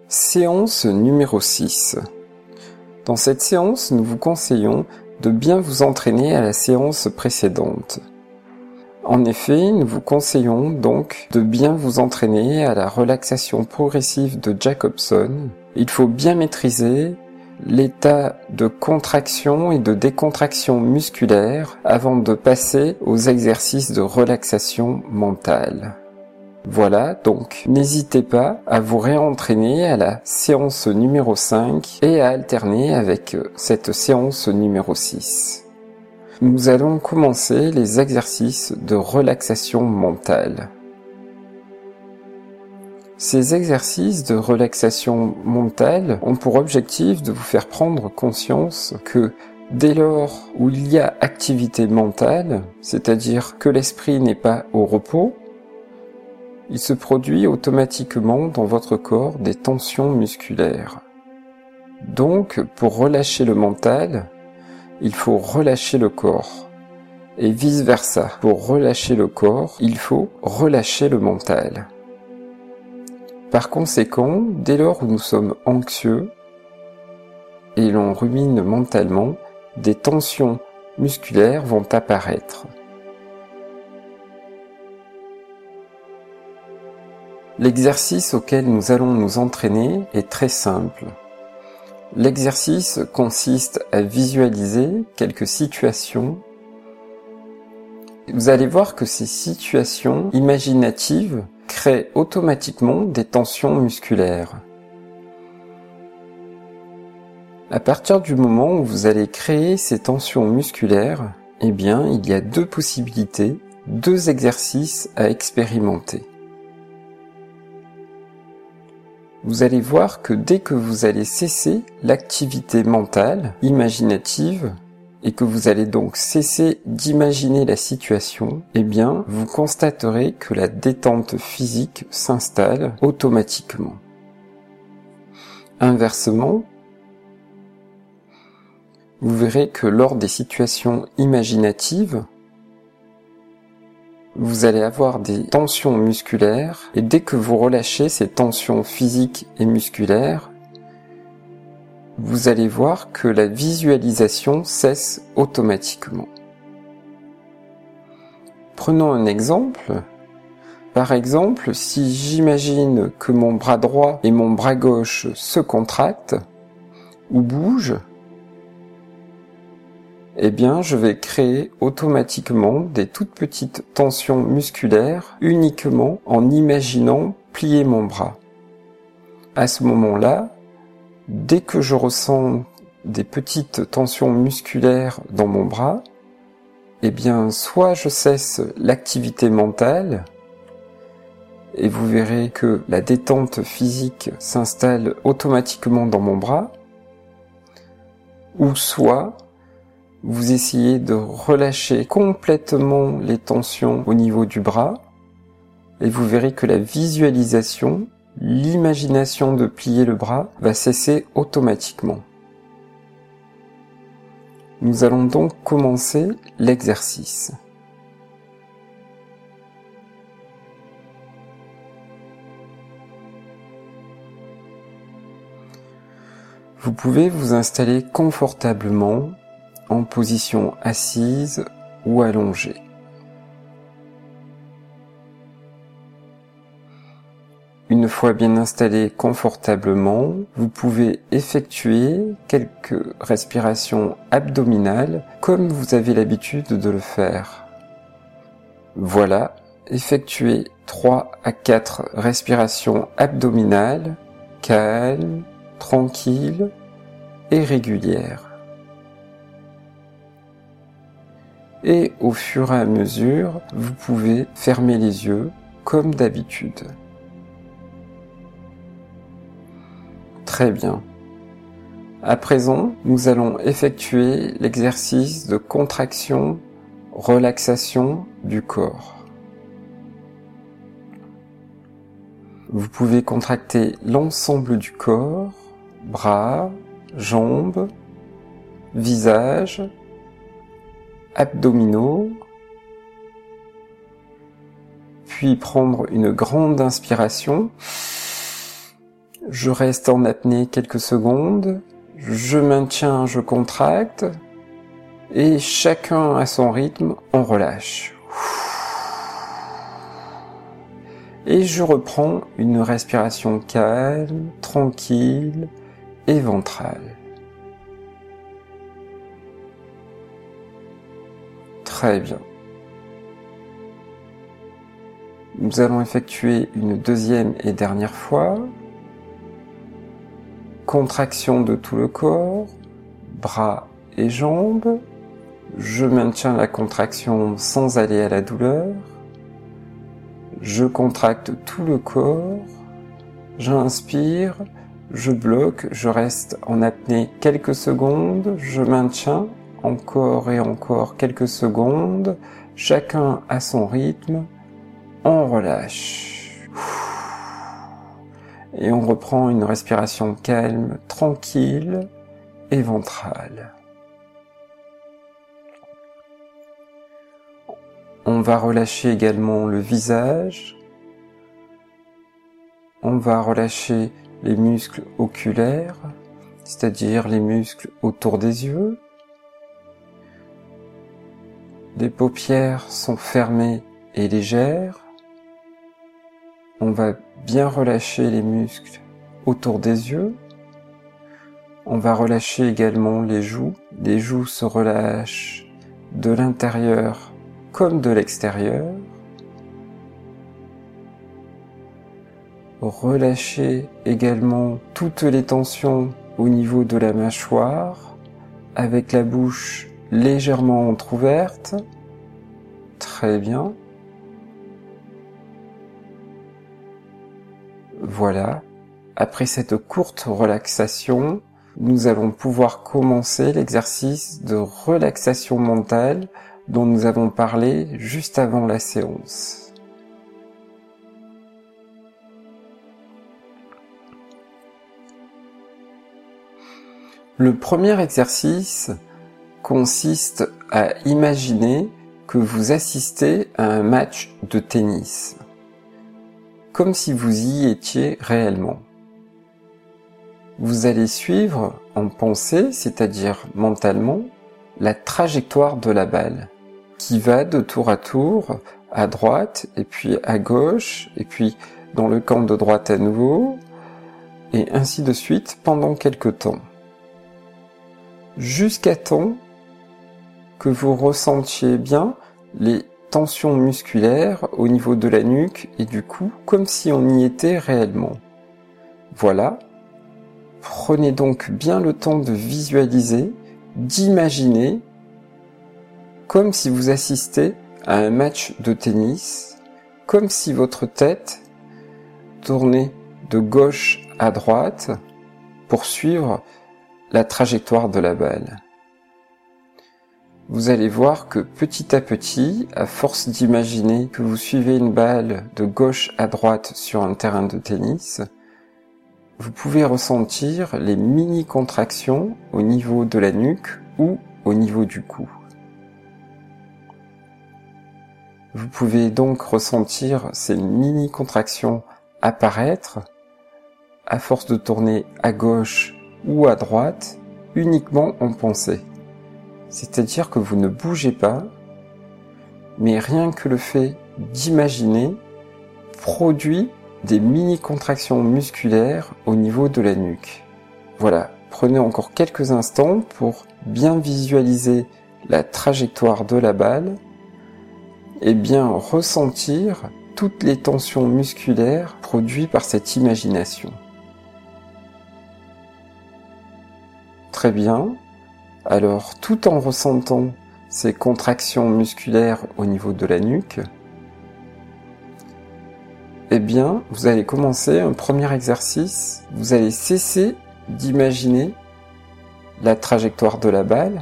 Séance numéro 6. Dans cette séance, nous vous conseillons de bien vous entraîner à la séance précédente. En effet, nous vous conseillons donc de bien vous entraîner à la relaxation progressive de Jacobson. Il faut bien maîtriser l'état de contraction et de décontraction musculaire avant de passer aux exercices de relaxation mentale. Voilà, donc n'hésitez pas à vous réentraîner à la séance numéro 5 et à alterner avec cette séance numéro 6. Nous allons commencer les exercices de relaxation mentale. Ces exercices de relaxation mentale ont pour objectif de vous faire prendre conscience que dès lors où il y a activité mentale, c'est-à-dire que l'esprit n'est pas au repos, il se produit automatiquement dans votre corps des tensions musculaires. Donc, pour relâcher le mental, il faut relâcher le corps. Et vice-versa, pour relâcher le corps, il faut relâcher le mental. Par conséquent, dès lors où nous sommes anxieux et l'on rumine mentalement, des tensions musculaires vont apparaître. L'exercice auquel nous allons nous entraîner est très simple. L'exercice consiste à visualiser quelques situations. Vous allez voir que ces situations imaginatives créent automatiquement des tensions musculaires. À partir du moment où vous allez créer ces tensions musculaires, il y a deux possibilités, deux exercices à expérimenter. Vous allez voir que dès que vous allez cesser l'activité mentale, imaginative, et que vous allez donc cesser d'imaginer la situation, vous constaterez que la détente physique s'installe automatiquement. Inversement, vous verrez que lors des situations imaginatives, vous allez avoir des tensions musculaires et dès que vous relâchez ces tensions physiques et musculaires, vous allez voir que la visualisation cesse automatiquement. Prenons un exemple. Par exemple, si j'imagine que mon bras droit et mon bras gauche se contractent ou bougent, je vais créer automatiquement des toutes petites tensions musculaires uniquement en imaginant plier mon bras. À ce moment-là, dès que je ressens des petites tensions musculaires dans mon bras, soit je cesse l'activité mentale, et vous verrez que la détente physique s'installe automatiquement dans mon bras, ou soit vous essayez de relâcher complètement les tensions au niveau du bras et vous verrez que la visualisation, l'imagination de plier le bras va cesser automatiquement. Nous allons donc commencer l'exercice. Vous pouvez vous installer confortablement en position assise ou allongée. Une fois bien installé confortablement, vous pouvez effectuer quelques respirations abdominales comme vous avez l'habitude de le faire. Voilà, effectuez 3 à 4 respirations abdominales, calmes, tranquilles et régulières. Et au fur et à mesure, vous pouvez fermer les yeux comme d'habitude. Très bien. À présent, nous allons effectuer l'exercice de contraction, relaxation du corps. Vous pouvez contracter l'ensemble du corps, bras, jambes, visage, abdominaux, puis prendre une grande inspiration Je reste en apnée quelques secondes, je maintiens, je contracte, et chacun à son rythme, on relâche. Et je reprends une respiration calme, tranquille et ventrale. Très bien. Nous allons effectuer une deuxième et dernière fois. Contraction de tout le corps, bras et jambes. Je maintiens la contraction sans aller à la douleur. Je contracte tout le corps. J'inspire, je bloque, je reste en apnée quelques secondes. Je maintiens encore et encore quelques secondes. Chacun à son rythme. On relâche. Et on reprend une respiration calme, tranquille et ventrale. On va relâcher également le visage. On va relâcher les muscles oculaires, c'est-à-dire les muscles autour des yeux. Les paupières sont fermées et légères. On va bien relâcher les muscles autour des yeux. On va relâcher également les joues. Les joues se relâchent de l'intérieur comme de l'extérieur. Relâchez également toutes les tensions au niveau de la mâchoire, avec la bouche légèrement entrouverte. Très bien. Voilà. Après cette courte relaxation, nous allons pouvoir commencer l'exercice de relaxation mentale dont nous avons parlé juste avant la séance. Le premier exercice consiste à imaginer que vous assistez à un match de tennis, comme si vous y étiez réellement. Vous allez suivre en pensée, c'est-à-dire mentalement, la trajectoire de la balle, qui va de tour à droite, et puis à gauche, et puis dans le camp de droite à nouveau, et ainsi de suite pendant quelque temps. Jusqu'à temps que vous ressentiez bien les tensions musculaires au niveau de la nuque et du cou, comme si on y était réellement. Voilà. Prenez donc bien le temps de visualiser, d'imaginer, comme si vous assistez à un match de tennis, comme si votre tête tournait de gauche à droite pour suivre la trajectoire de la balle. Vous allez voir que petit à petit, à force d'imaginer que vous suivez une balle de gauche à droite sur un terrain de tennis, vous pouvez ressentir les mini-contractions au niveau de la nuque ou au niveau du cou. Vous pouvez donc ressentir ces mini-contractions apparaître à force de tourner à gauche ou à droite, uniquement en pensée. C'est-à-dire que vous ne bougez pas, mais rien que le fait d'imaginer produit des mini-contractions musculaires au niveau de la nuque. Voilà, prenez encore quelques instants pour bien visualiser la trajectoire de la balle et bien ressentir toutes les tensions musculaires produites par cette imagination. Très bien. Alors, tout en ressentant ces contractions musculaires au niveau de la nuque, eh bien, vous allez commencer un premier exercice. Vous allez cesser d'imaginer la trajectoire de la balle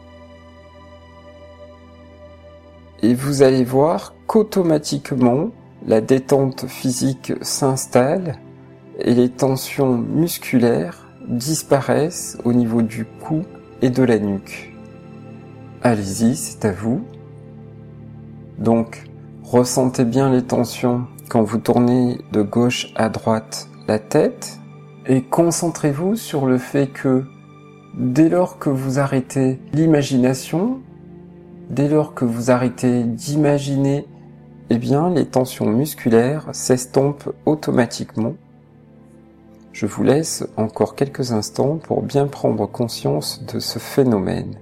et vous allez voir qu'automatiquement, la détente physique s'installe et les tensions musculaires disparaissent au niveau du cou et de la nuque. Allez-y, c'est à vous. Donc, ressentez bien les tensions quand vous tournez de gauche à droite la tête, Et concentrez-vous sur le fait que dès lors que vous arrêtez l'imagination, dès lors que vous arrêtez d'imaginer, eh bien, les tensions musculaires s'estompent automatiquement. Je vous laisse encore quelques instants pour bien prendre conscience de ce phénomène.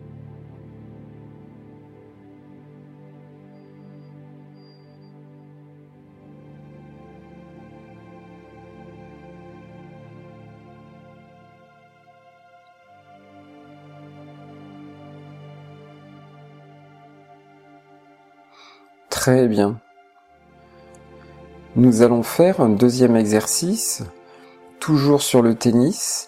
Très bien. Nous allons faire un deuxième exercice, toujours sur le tennis.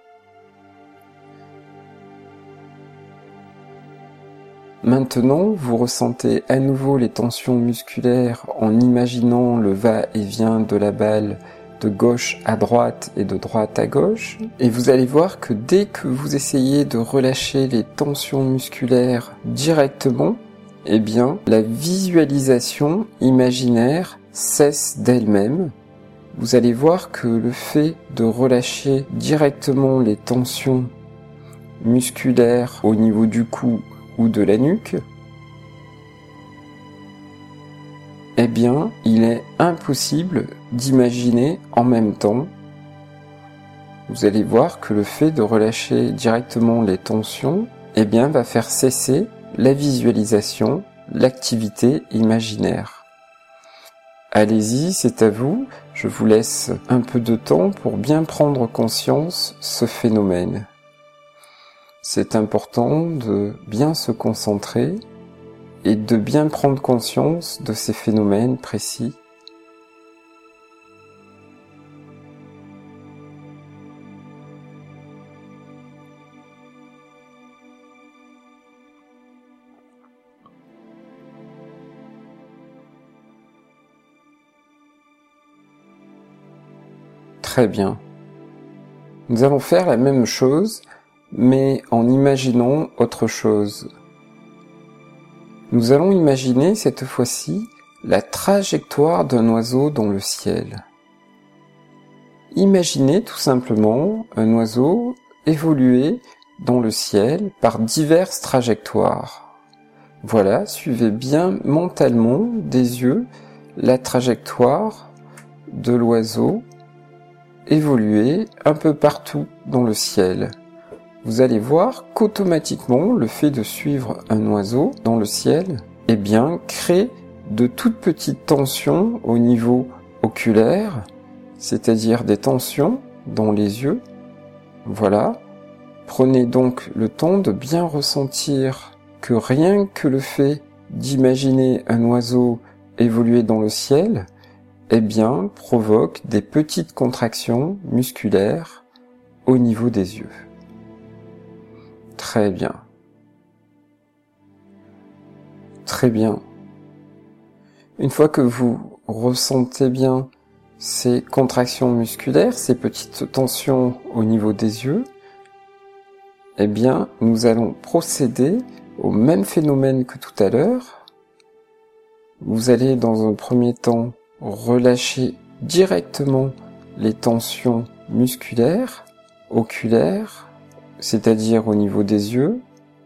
Maintenant, vous ressentez à nouveau les tensions musculaires en imaginant le va-et-vient de la balle de gauche à droite et de droite à gauche. Et vous allez voir que dès que vous essayez de relâcher les tensions musculaires directement, eh bien, la visualisation imaginaire cesse d'elle-même. Vous allez voir que le fait de relâcher directement les tensions musculaires au niveau du cou ou de la nuque, eh bien, il est impossible d'imaginer en même temps. Vous allez voir que le fait de relâcher directement les tensions, eh bien, va faire cesser la visualisation, l'activité imaginaire. Allez-y, c'est à vous. Je vous laisse un peu de temps pour bien prendre conscience ce phénomène. C'est important de bien se concentrer et de bien prendre conscience de ces phénomènes précis. Très bien. Nous allons faire la même chose, mais en imaginant autre chose. Nous allons imaginer cette fois-ci la trajectoire d'un oiseau dans le ciel. Imaginez tout simplement un oiseau évoluer dans le ciel par diverses trajectoires. Voilà, suivez bien mentalement des yeux la trajectoire de l'oiseau évoluer un peu partout dans le ciel. Vous allez voir qu'automatiquement, le fait de suivre un oiseau dans le ciel, eh bien, crée de toutes petites tensions au niveau oculaire, c'est-à-dire des tensions dans les yeux. Voilà. Prenez donc le temps de bien ressentir que rien que le fait d'imaginer un oiseau évoluer dans le ciel, eh bien, provoque des petites contractions musculaires au niveau des yeux. Très bien. Très bien. Une fois que vous ressentez bien ces contractions musculaires, ces petites tensions au niveau des yeux, eh bien, nous allons procéder au même phénomène que tout à l'heure. Vous allez, dans un premier temps, relâcher directement les tensions musculaires, oculaires, c'est-à-dire au niveau des yeux.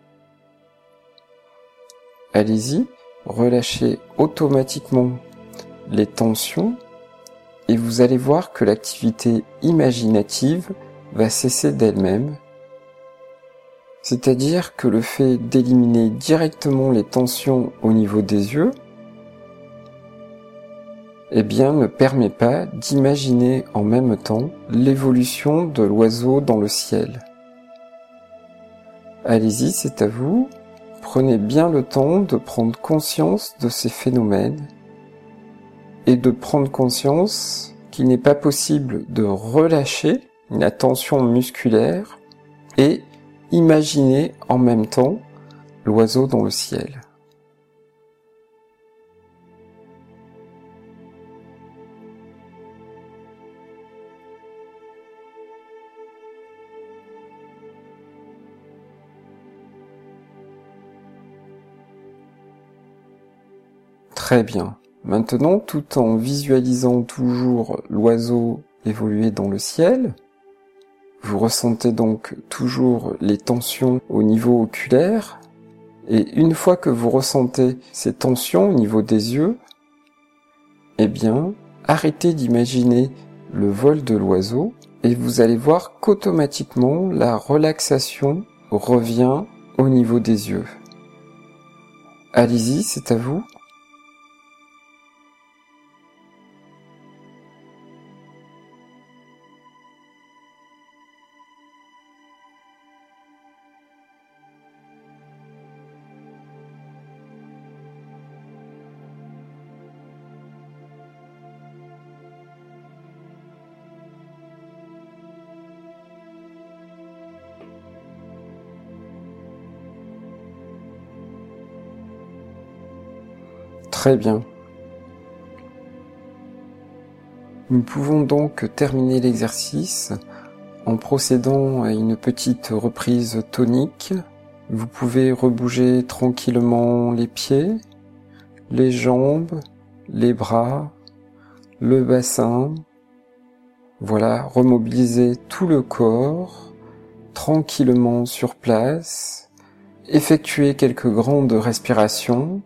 Allez-y, relâchez automatiquement les tensions et vous allez voir que l'activité imaginative va cesser d'elle-même. C'est-à-dire que le fait d'éliminer directement les tensions au niveau des yeux, eh bien, ne permet pas d'imaginer en même temps l'évolution de l'oiseau dans le ciel. Allez-y, c'est à vous. Prenez bien le temps de prendre conscience de ces phénomènes et de prendre conscience qu'il n'est pas possible de relâcher la tension musculaire et imaginer en même temps l'oiseau dans le ciel. Très bien. Maintenant, tout en visualisant toujours l'oiseau évoluer dans le ciel. Vous ressentez donc toujours les tensions au niveau oculaire. Et une fois que vous ressentez ces tensions au niveau des yeux, eh bien, arrêtez d'imaginer le vol de l'oiseau et vous allez voir qu'automatiquement la relaxation revient au niveau des yeux. Allez-y, c'est à vous. Très bien. Nous pouvons donc terminer l'exercice en procédant à une petite reprise tonique. Vous pouvez rebouger tranquillement les pieds, les jambes, les bras, le bassin. Voilà, remobiliser tout le corps, tranquillement sur place. Effectuer quelques grandes respirations.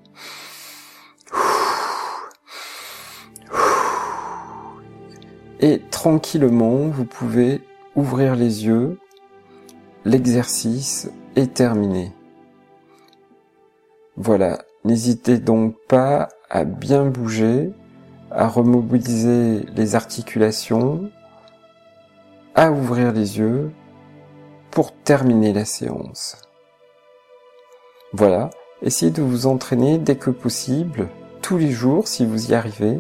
Et tranquillement, vous pouvez ouvrir les yeux. L'exercice est terminé. Voilà, n'hésitez donc pas à bien bouger, à remobiliser les articulations, à ouvrir les yeux pour terminer la séance. Voilà, essayez de vous entraîner dès que possible, tous les jours si vous y arrivez,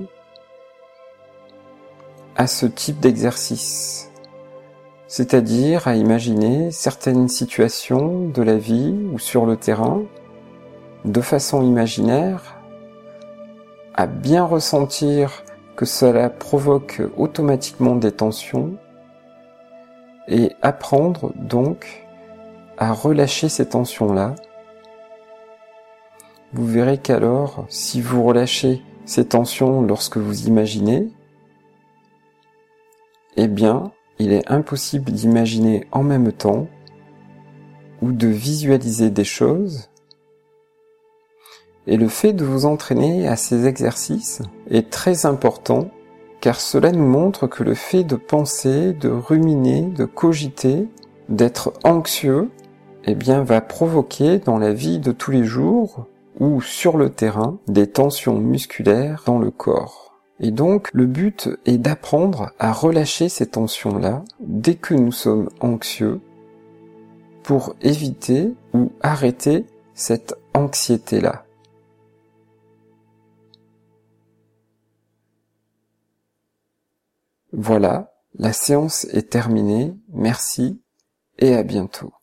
à ce type d'exercice, c'est-à-dire à imaginer certaines situations de la vie ou sur le terrain de façon imaginaire, à bien ressentir que cela provoque automatiquement des tensions et apprendre donc à relâcher ces tensions-là. Vous verrez qu'alors, si vous relâchez ces tensions lorsque vous imaginez, eh bien, il est impossible d'imaginer en même temps ou de visualiser des choses. Et le fait de vous entraîner à ces exercices est très important car cela nous montre que le fait de penser, de ruminer, de cogiter, d'être anxieux, eh bien, va provoquer dans la vie de tous les jours ou sur le terrain des tensions musculaires dans le corps. Et donc, le but est d'apprendre à relâcher ces tensions-là dès que nous sommes anxieux pour éviter ou arrêter cette anxiété-là. Voilà, la séance est terminée. Merci et à bientôt.